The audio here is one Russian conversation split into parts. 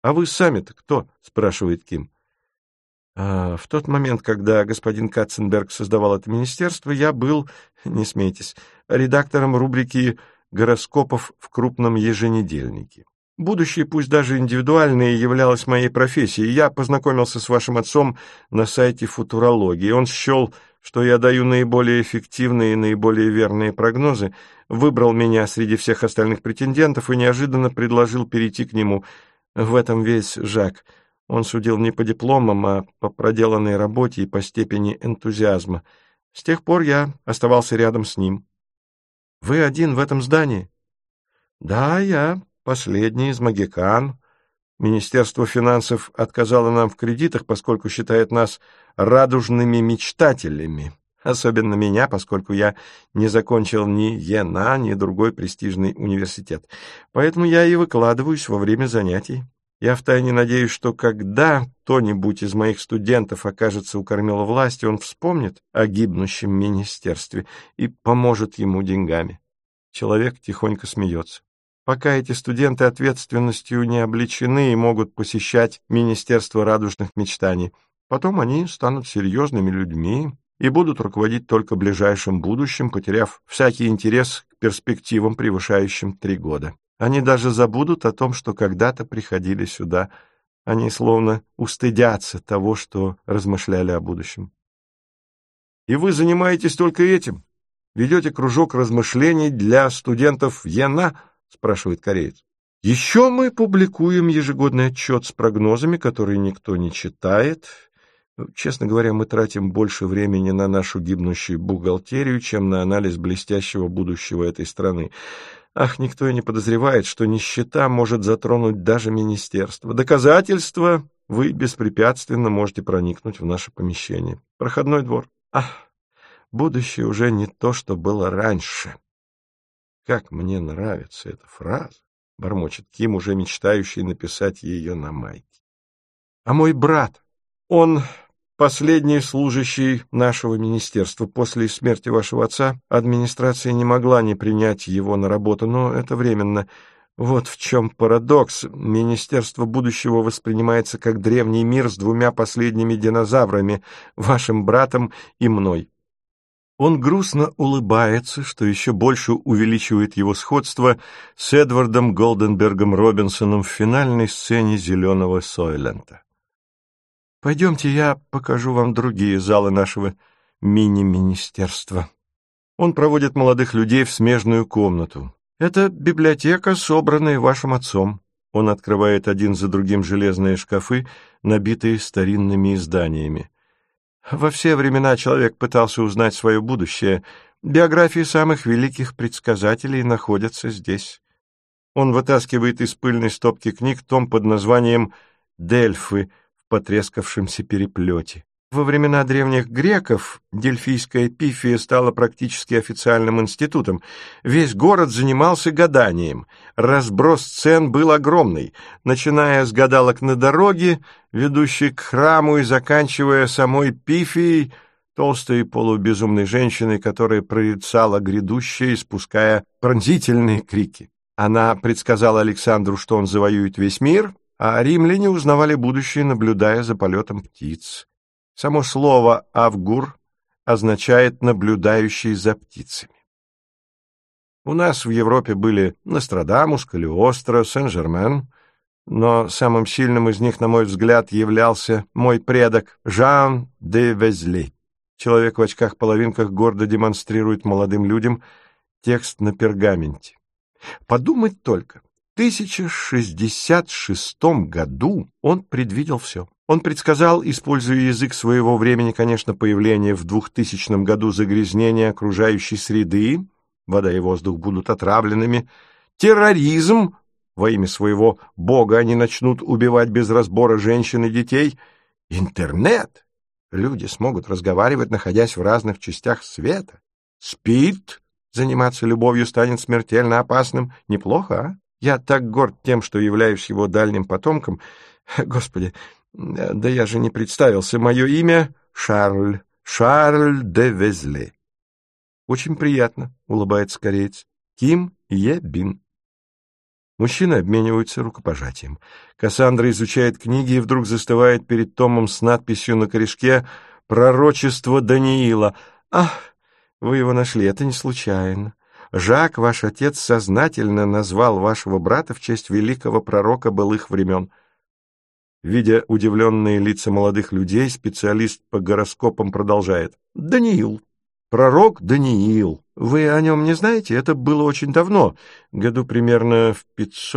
«А вы сами-то кто?» — спрашивает Ким. В тот момент, когда господин Катценберг создавал это министерство, я был, не смейтесь, редактором рубрики гороскопов в крупном еженедельнике. Будущее, пусть даже индивидуальное, являлось моей профессией. Я познакомился с вашим отцом на сайте футурологии. Он счел, что я даю наиболее эффективные и наиболее верные прогнозы, выбрал меня среди всех остальных претендентов и неожиданно предложил перейти к нему. В этом весь Жак. Он судил не по дипломам, а по проделанной работе и по степени энтузиазма. С тех пор я оставался рядом с ним. Вы один в этом здании? Да, я последний из могикан. Министерство финансов отказало нам в кредитах, поскольку считает нас радужными мечтателями. Особенно меня, поскольку я не закончил ни ЕНА, ни другой престижный университет. Поэтому я и выкладываюсь во время занятий. Я втайне надеюсь, что когда кто-нибудь из моих студентов окажется у кормила власти, он вспомнит о гибнущем министерстве и поможет ему деньгами. Человек тихонько смеется. Пока эти студенты ответственностью не облечены и могут посещать Министерство радужных мечтаний, потом они станут серьезными людьми и будут руководить только ближайшим будущим, потеряв всякий интерес к перспективам, превышающим 3 года. Они даже забудут о том, что когда-то приходили сюда. Они словно устыдятся того, что размышляли о будущем. И вы занимаетесь только этим? Ведете кружок размышлений для студентов ЕНА? Спрашивает кореец. Еще мы публикуем ежегодный отчет с прогнозами, которые никто не читает. Честно говоря, мы тратим больше времени на нашу гибнущую бухгалтерию, чем на анализ блестящего будущего этой страны. Ах, никто и не подозревает, что нищета может затронуть даже министерство. Доказательства вы беспрепятственно можете проникнуть в наше помещение. Проходной двор. Ах, будущее уже не то, что было раньше. Как мне нравится эта фраза, бормочет Ким, уже мечтающий написать ее на майке. А мой брат, он последний служащий нашего министерства. После смерти вашего отца администрация не могла не принять его на работу, но это временно. Вот в чем парадокс. Министерство будущего воспринимается как древний мир с 2 последними динозаврами, вашим братом и мной. Он грустно улыбается, что еще больше увеличивает его сходство с Эдвардом Голденбергом Робинсоном в финальной сцене «Зеленого Сойленда». Пойдемте, я покажу вам другие залы нашего мини-министерства. Он проводит молодых людей в смежную комнату. Это библиотека, собранная вашим отцом. Он открывает один за другим железные шкафы, набитые старинными изданиями. Во все времена человек пытался узнать свое будущее. Биографии самых великих предсказателей находятся здесь. Он вытаскивает из пыльной стопки книг том под названием «Дельфы» в потрескавшемся переплете. Во времена древних греков Дельфийская Пифия стала практически официальным институтом. Весь город занимался гаданием. Разброс цен был огромный, начиная с гадалок на дороге, ведущей к храму, и заканчивая самой Пифией, толстой полубезумной женщиной, которая прорицала грядущее, испуская пронзительные крики. Она предсказала Александру, что он завоюет весь мир, а римляне узнавали будущее, наблюдая за полетом птиц. Само слово «авгур» означает «наблюдающий за птицами». У нас в Европе были Нострадамус, Калиостро, Сен-Жермен, но самым сильным из них, на мой взгляд, являлся мой предок Жан де Везли. Человек в очках-половинках гордо демонстрирует молодым людям текст на пергаменте. Подумать только, в 1066 году он предвидел все. Он предсказал, используя язык своего времени, конечно, появление в 2000 году загрязнения окружающей среды, вода и воздух будут отравленными, терроризм, во имя своего бога они начнут убивать без разбора женщин и детей, интернет, люди смогут разговаривать, находясь в разных частях света, СПИД, заниматься любовью станет смертельно опасным, неплохо, а? Я так горд тем, что являюсь его дальним потомком, Господи, да я же не представился. Мое имя Шарль де Везли. Очень приятно, улыбается кореец. Ким Е Бин. Мужчины обмениваются рукопожатием. Кассандра изучает книги и вдруг застывает перед томом с надписью на корешке «Пророчество Даниила». «Ах, вы его нашли, это не случайно. Жак, ваш отец, сознательно назвал вашего брата в честь великого пророка былых времен». Видя удивленные лица молодых людей, специалист по гороскопам продолжает. «Даниил. Пророк Даниил. Вы о нем не знаете? Это было очень давно, году примерно в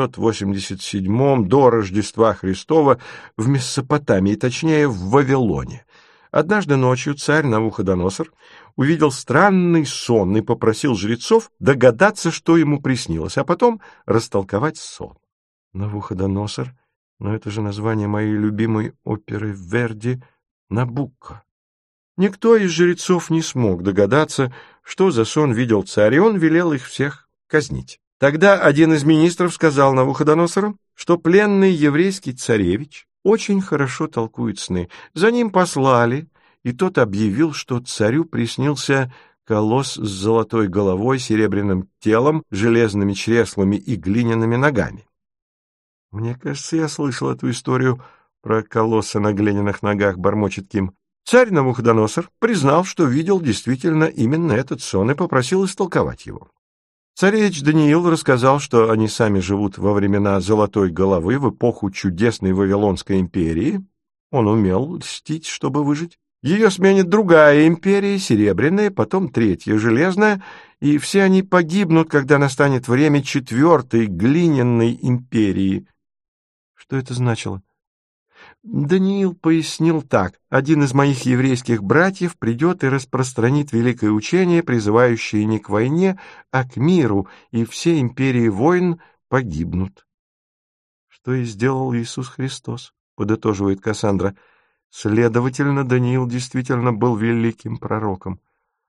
587 до Рождества Христова в Месопотамии, точнее, в Вавилоне. Однажды ночью царь Навуходоносор увидел странный сон и попросил жрецов догадаться, что ему приснилось, а потом растолковать сон. Навуходоносор, но это же название моей любимой оперы Верди «Набукко». Никто из жрецов не смог догадаться, что за сон видел царь, и он велел их всех казнить. Тогда один из министров сказал Навуходоносору, что пленный еврейский царевич очень хорошо толкует сны. За ним послали, и тот объявил, что царю приснился колосс с золотой головой, серебряным телом, железными чреслами и глиняными ногами. Мне кажется, я слышал эту историю про колосса на глиняных ногах, бормочет Ким. Царь Навуходоносор признал, что видел действительно именно этот сон, и попросил истолковать его. Царевич Даниил рассказал, что они сами живут во времена Золотой Головы, в эпоху чудесной Вавилонской империи. Он умел льстить, чтобы выжить. Ее сменит другая империя, Серебряная, потом Третья, Железная, и все они погибнут, когда настанет время Четвертой, Глиняной империи. Что это значило? Даниил пояснил так. Один из моих еврейских братьев придет и распространит великое учение, призывающее не к войне, а к миру, и все империи войн погибнут. Что и сделал Иисус Христос, подытоживает Кассандра. Следовательно, Даниил действительно был великим пророком.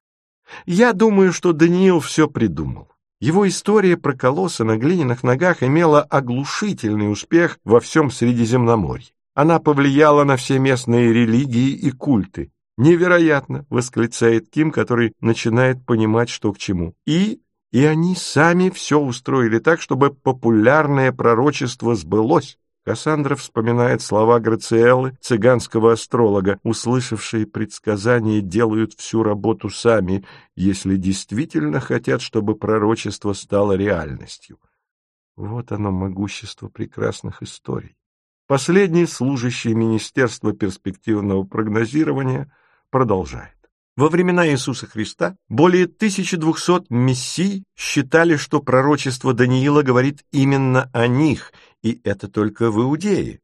Я думаю, что Даниил все придумал. Его история про колосса на глиняных ногах имела оглушительный успех во всем Средиземноморье. Она повлияла на все местные религии и культы. «Невероятно!» — восклицает Ким, который начинает понимать, что к чему. И они сами все устроили так, чтобы популярное пророчество сбылось. Кассандра вспоминает слова Грациэллы, цыганского астролога, услышавшие предсказания делают всю работу сами, если действительно хотят, чтобы пророчество стало реальностью. Вот оно, могущество прекрасных историй. Последний служащий Министерства перспективного прогнозирования продолжает. Во времена Иисуса Христа более 1200 мессий считали, что пророчество Даниила говорит именно о них, и это только в Иудее.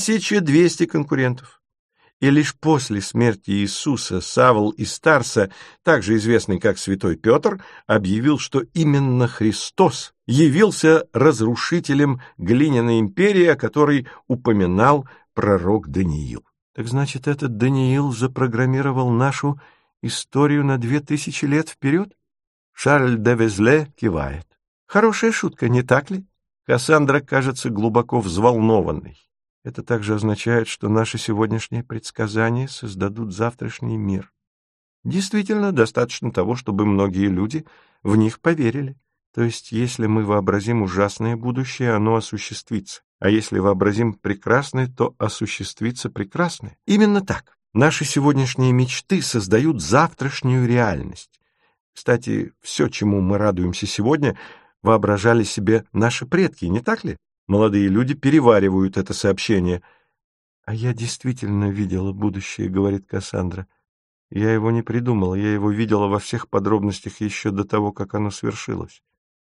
1200 конкурентов. И лишь после смерти Иисуса Савл из Тарса, также известный как Святой Петр, объявил, что именно Христос явился разрушителем глиняной империи, о которой упоминал пророк Даниил. Так значит, этот Даниил запрограммировал нашу историю на 2000 лет вперед? Шарль де Везле кивает. Хорошая шутка, не так ли? Кассандра кажется глубоко взволнованной. Это также означает, что наши сегодняшние предсказания создадут завтрашний мир. Действительно, достаточно того, чтобы многие люди в них поверили. То есть, если мы вообразим ужасное будущее, оно осуществится. А если вообразим прекрасное, то осуществится прекрасное. Именно так. Наши сегодняшние мечты создают завтрашнюю реальность. Кстати, все, чему мы радуемся сегодня, воображали себе наши предки, не так ли? Молодые люди переваривают это сообщение. «А я действительно видела будущее», — говорит Кассандра. «Я его не придумала, я его видела во всех подробностях еще до того, как оно свершилось».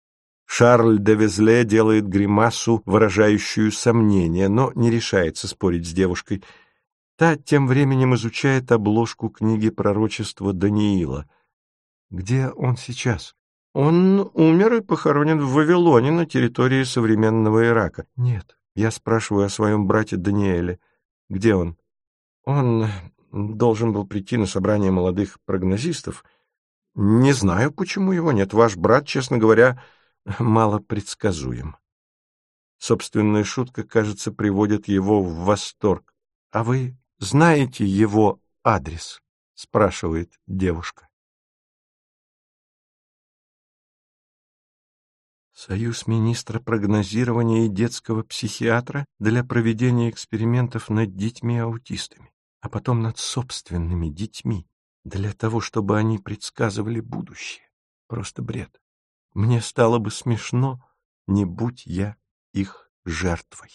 Шарль де Везле делает гримасу, выражающую сомнение, но не решается спорить с девушкой. Та тем временем изучает обложку книги пророчества Даниила. Где он сейчас? Он умер и похоронен в Вавилоне на территории современного Ирака. Нет, я спрашиваю о своем брате Даниэле. Где он? Он должен был прийти на собрание молодых прогнозистов. Не знаю, почему его нет. Ваш брат, честно говоря, мало предсказуем. Собственная шутка, кажется, приводит его в восторг. — А вы знаете его адрес? — спрашивает девушка. Союз министра прогнозирования и детского психиатра для проведения экспериментов над детьми-аутистами, а потом над собственными детьми, для того, чтобы они предсказывали будущее. Просто бред. Мне стало бы смешно, не будь я их жертвой.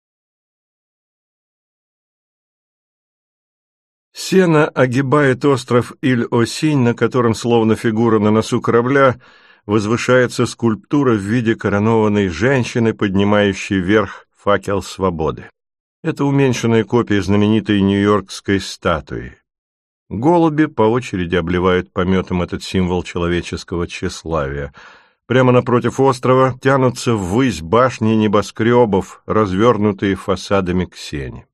Сена огибает остров Иль-Осинь, на котором, словно фигура на носу корабля, возвышается скульптура в виде коронованной женщины, поднимающей вверх факел свободы. Это уменьшенная копия знаменитой нью-йоркской статуи. Голуби по очереди обливают пометом этот символ человеческого тщеславия. Прямо напротив острова тянутся ввысь башни небоскребов, развернутые фасадами к сене.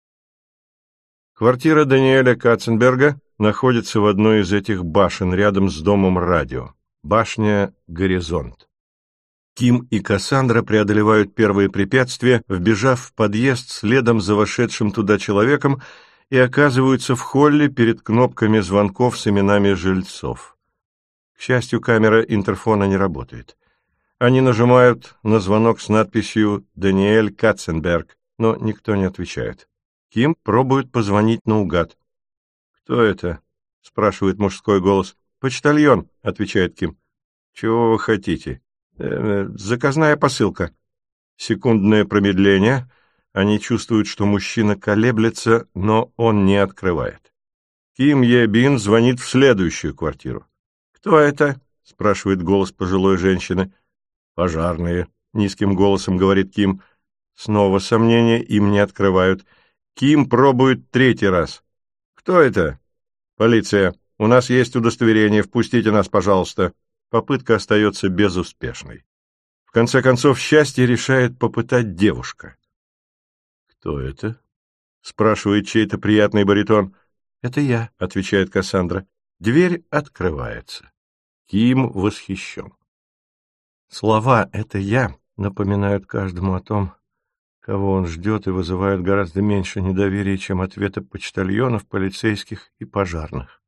Квартира Даниэля Катценберга находится в одной из этих башен, рядом с домом радио. Башня «Горизонт». Ким и Кассандра преодолевают первые препятствия, вбежав в подъезд следом за вошедшим туда человеком, и оказываются в холле перед кнопками звонков с именами жильцов. К счастью, камера интерфона не работает. Они нажимают на звонок с надписью «Даниэль Катценберг», но никто не отвечает. Ким пробует позвонить наугад. «Кто это?» — спрашивает мужской голос. «Почтальон», — отвечает Ким. «Чего вы хотите?» «Заказная посылка». Секундное промедление. Они чувствуют, что мужчина колеблется, но он не открывает. Ким Е-бин звонит в следующую квартиру. «Кто это?» — спрашивает голос пожилой женщины. «Пожарные», — низким голосом говорит Ким. Снова сомнения, им не открывают. Ким пробует третий раз. «Кто это?» «Полиция. У нас есть удостоверение. Впустите нас, пожалуйста». Попытка остается безуспешной. В конце концов, счастье решает попытать девушка. «Кто это?» — спрашивает чей-то приятный баритон. «Это я», — отвечает Кассандра. Дверь открывается. Ким восхищен. Слова «это я» напоминают каждому о том, кого он ждет, и вызывают гораздо меньше недоверия, чем ответы почтальонов, полицейских и пожарных.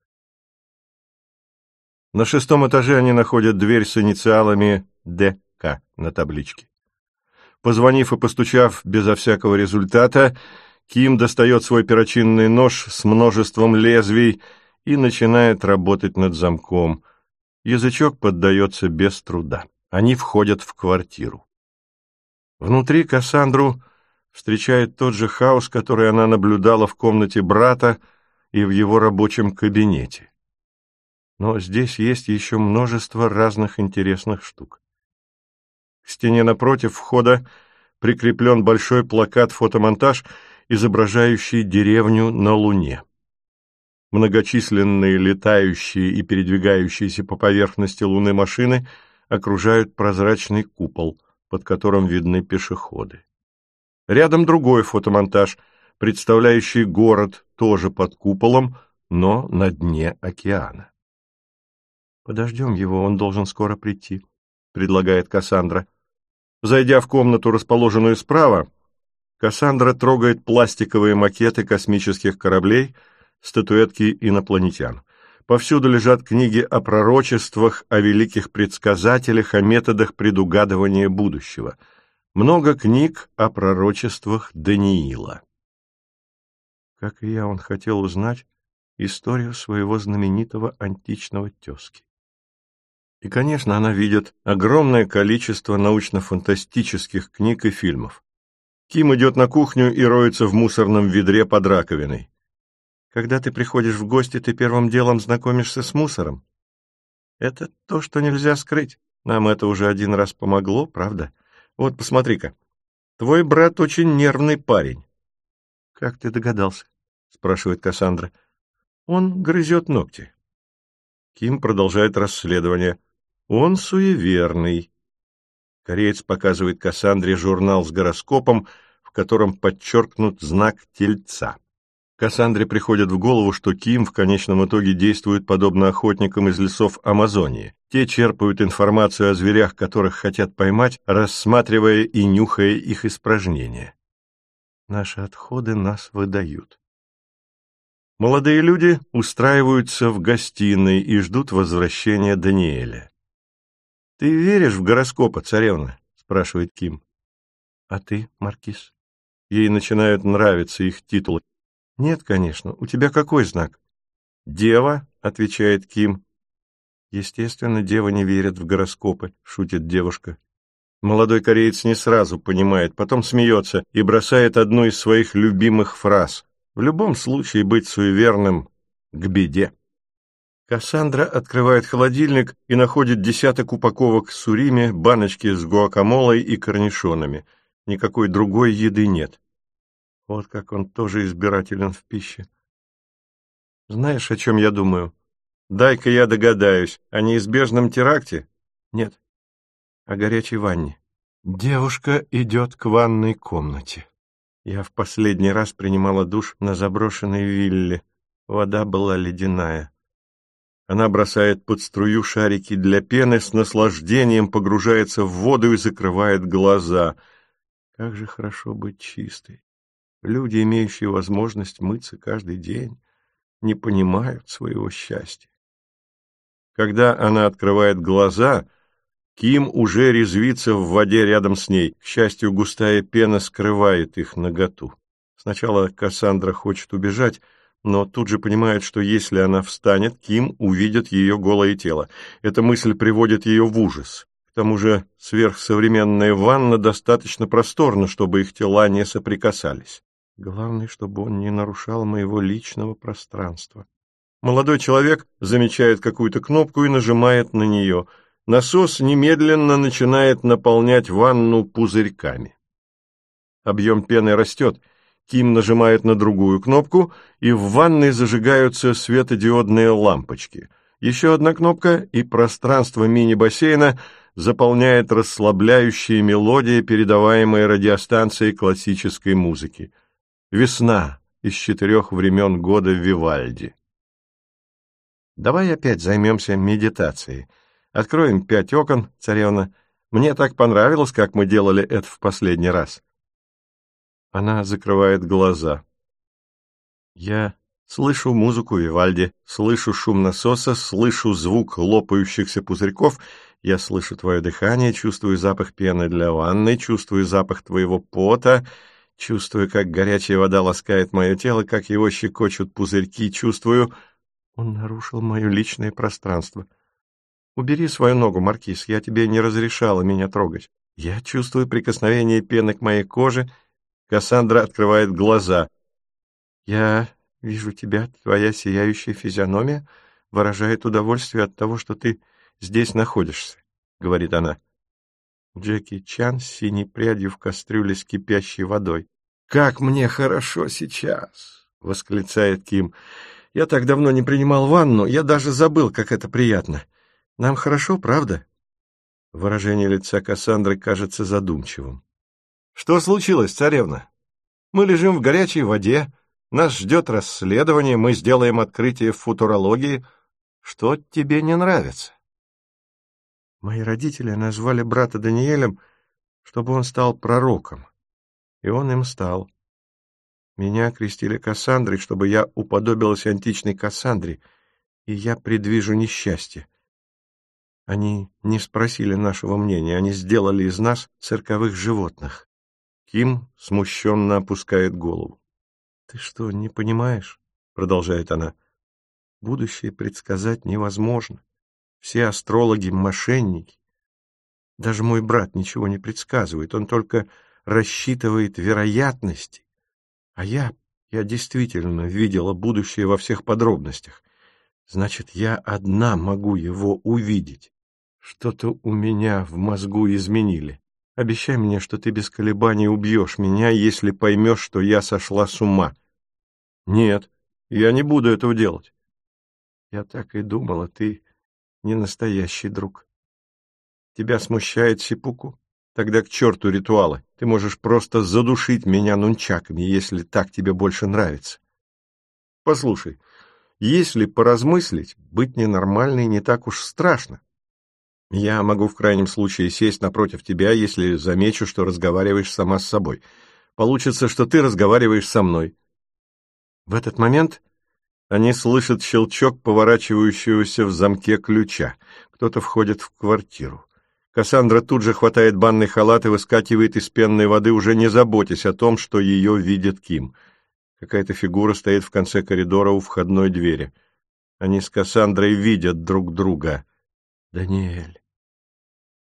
На 6-м этаже они находят дверь с инициалами «ДК» на табличке. Позвонив и постучав безо всякого результата, Ким достает свой перочинный нож с множеством лезвий и начинает работать над замком. Язычок поддается без труда. Они входят в квартиру. Внутри Кассандру встречает тот же хаос, который она наблюдала в комнате брата и в его рабочем кабинете. Но здесь есть еще множество разных интересных штук. К стене напротив входа прикреплен большой плакат-фотомонтаж, изображающий деревню на Луне. Многочисленные летающие и передвигающиеся по поверхности Луны машины окружают прозрачный купол, под которым видны пешеходы. Рядом другой фотомонтаж, представляющий город тоже под куполом, но на дне океана. «Подождем его, он должен скоро прийти», — предлагает Кассандра. Зайдя в комнату, расположенную справа, Кассандра трогает пластиковые макеты космических кораблей, статуэтки инопланетян. Повсюду лежат книги о пророчествах, о великих предсказателях, о методах предугадывания будущего. Много книг о пророчествах Даниила. Как и я, он хотел узнать историю своего знаменитого античного тезки. И, конечно, она видит огромное количество научно-фантастических книг и фильмов. Ким идет на кухню и роется в мусорном ведре под раковиной. Когда ты приходишь в гости, ты первым делом знакомишься с мусором. Это то, что нельзя скрыть. Нам это уже один раз помогло, правда? Вот, посмотри-ка. Твой брат очень нервный парень. — Как ты догадался? — спрашивает Кассандра. — Он грызет ногти. Ким продолжает расследование. Он суеверный. Кореец показывает Кассандре журнал с гороскопом, в котором подчеркнут знак Тельца. Кассандре приходит в голову, что Ким в конечном итоге действует подобно охотникам из лесов Амазонии. Те черпают информацию о зверях, которых хотят поймать, рассматривая и нюхая их испражнения. Наши отходы нас выдают. Молодые люди устраиваются в гостиной и ждут возвращения Даниэля. Ты веришь в гороскопы, царевна? Спрашивает Ким. А ты, маркиз? Ей начинают нравиться их титулы. Нет, конечно. У тебя какой знак? Дева, отвечает Ким. Естественно, дева не верит в гороскопы, шутит девушка. Молодой кореец не сразу понимает, потом смеется и бросает одну из своих любимых фраз. В любом случае быть суеверным к беде. Кассандра открывает холодильник и находит десяток упаковок сурими, баночки с гуакамолой и корнишонами. Никакой другой еды нет. Вот как он тоже избирателен в пище. Знаешь, о чем я думаю? Дай-ка я догадаюсь. О неизбежном теракте? Нет. О горячей ванне. Девушка идет к ванной комнате. Я в последний раз принимала душ на заброшенной вилле. Вода была ледяная. Она бросает под струю шарики для пены, с наслаждением погружается в воду и закрывает глаза. Как же хорошо быть чистой. Люди, имеющие возможность мыться каждый день, не понимают своего счастья. Когда она открывает глаза, Ким уже резвится в воде рядом с ней. К счастью, густая пена скрывает их наготу. Сначала Кассандра хочет убежать, но тут же понимает, что если она встанет, Ким увидит ее голое тело. Эта мысль приводит ее в ужас. К тому же сверхсовременная ванна достаточно просторна, чтобы их тела не соприкасались. Главное, чтобы он не нарушал моего личного пространства. Молодой человек замечает какую-то кнопку и нажимает на нее. Насос немедленно начинает наполнять ванну пузырьками. Объем пены растет. Ким нажимает на другую кнопку, и в ванной зажигаются светодиодные лампочки. Еще одна кнопка, и пространство мини-бассейна заполняет расслабляющая мелодия, передаваемая радиостанцией классической музыки. Весна из 4 времен года Вивальди. Давай опять займемся медитацией. Откроем 5 окон, царевна. Мне так понравилось, как мы делали это в последний раз. Она закрывает глаза. Я слышу музыку Вивальди, слышу шум насоса, слышу звук лопающихся пузырьков, я слышу твое дыхание, чувствую запах пены для ванны, чувствую запах твоего пота, чувствую, как горячая вода ласкает мое тело, как его щекочут пузырьки, чувствую... Он нарушил мое личное пространство. Убери свою ногу, маркиз, я тебе не разрешала меня трогать. Я чувствую прикосновение пены к моей коже. Кассандра открывает глаза. Я вижу тебя, твоя сияющая физиономия выражает удовольствие от того, что ты здесь находишься, говорит она. Джеки Чан с синей прядью в кастрюле с кипящей водой. «Как мне хорошо сейчас!» — восклицает Ким. «Я так давно не принимал ванну, я даже забыл, как это приятно. Нам хорошо, правда?» Выражение лица Кассандры кажется задумчивым. «Что случилось, царевна? Мы лежим в горячей воде, нас ждет расследование, мы сделаем открытие в футурологии. Что тебе не нравится?» Мои родители назвали брата Даниэлем, чтобы он стал пророком, и он им стал. Меня крестили Кассандрой, чтобы я уподобилась античной Кассандре, и я предвижу несчастье. Они не спросили нашего мнения, они сделали из нас цирковых животных. Ким смущенно опускает голову. — Ты что, не понимаешь? — продолжает она. — Будущее предсказать невозможно. Все астрологи — мошенники. Даже мой брат ничего не предсказывает, он только рассчитывает вероятности. А я действительно видела будущее во всех подробностях. Значит, я одна могу его увидеть. Что-то у меня в мозгу изменили. Обещай мне, что ты без колебаний убьешь меня, если поймешь, что я сошла с ума. Нет, я не буду этого делать. Я так и думала, ты не настоящий друг. Тебя смущает сиппуку? Тогда к черту ритуалы. Ты можешь просто задушить меня нунчаками, если так тебе больше нравится. Послушай, если поразмыслить, быть ненормальной не так уж страшно. Я могу в крайнем случае сесть напротив тебя, если замечу, что разговариваешь сама с собой. Получится, что ты разговариваешь со мной. В этот момент они слышат щелчок поворачивающегося в замке ключа. Кто-то входит в квартиру. Кассандра тут же хватает банный халат и выскакивает из пенной воды, уже не заботясь о том, что ее видит Ким. Какая-то фигура стоит в конце коридора у входной двери. Они с Кассандрой видят друг друга. «Даниэль»,